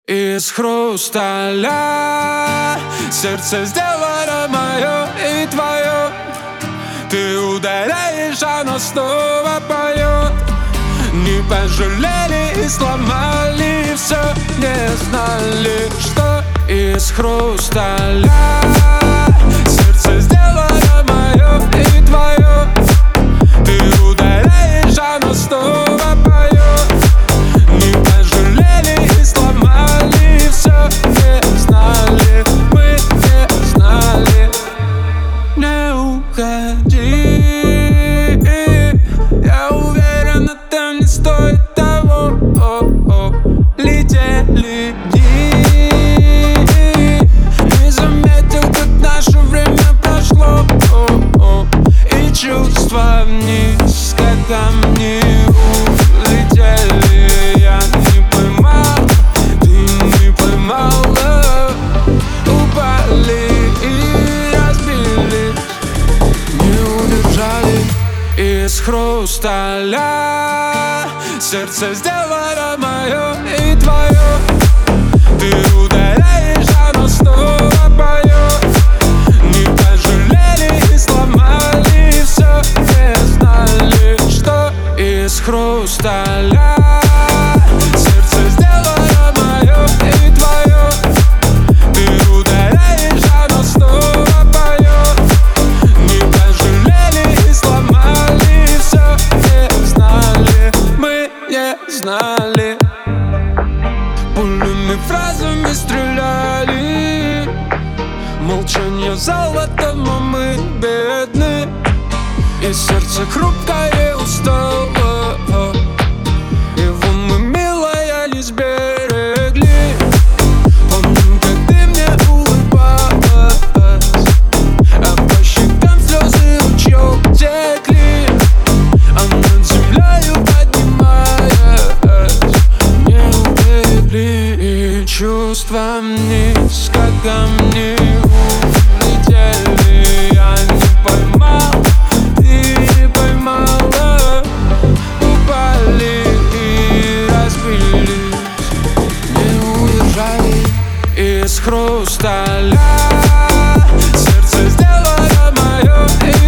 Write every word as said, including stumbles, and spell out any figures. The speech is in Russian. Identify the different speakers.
Speaker 1: Из хрусталя сердце сделано мое и твое. Ты ударяешь, оно снова поет. Не пожалели и сломали все. Не знали, что из хрусталя сердце сделано мое и твое. Ты ударяешь, оно снова поет. Не пожалели и сломали все. Не знали, мы не знали. Не уходи, я уверен, это не стоит того. О-о. Летели дни, не заметил, как наше время прошло. О-о. И чувства вниз, когда мне улетели. Я не поймал, ты не поймала. Упали и разбились, не удержали. Из хрусталя сердце сделано мое и твое. Ты ударяешь, оно снова поет. Не пожалели и сломали все. Не знали, что из хрусталя сердце сделано мое и твое. Ты ударяешь, оно снова поет. Не пожалели и сломали все. Не знали, мы не знали. Пулями фразами стреляли. Молчание золото, но мы бедны. И сердце хрупкое устало. Его мы, милая, не сберегли. Помню, как ты мне улыбалась, а по щекам слезы ручьем текли. А над землею поднимаясь, не убегли. И чувства вниз, когда мне улетели. Я не поймал, ты не поймала. Упали и разбились, не удержали. Из хрусталя сердце сделано мое и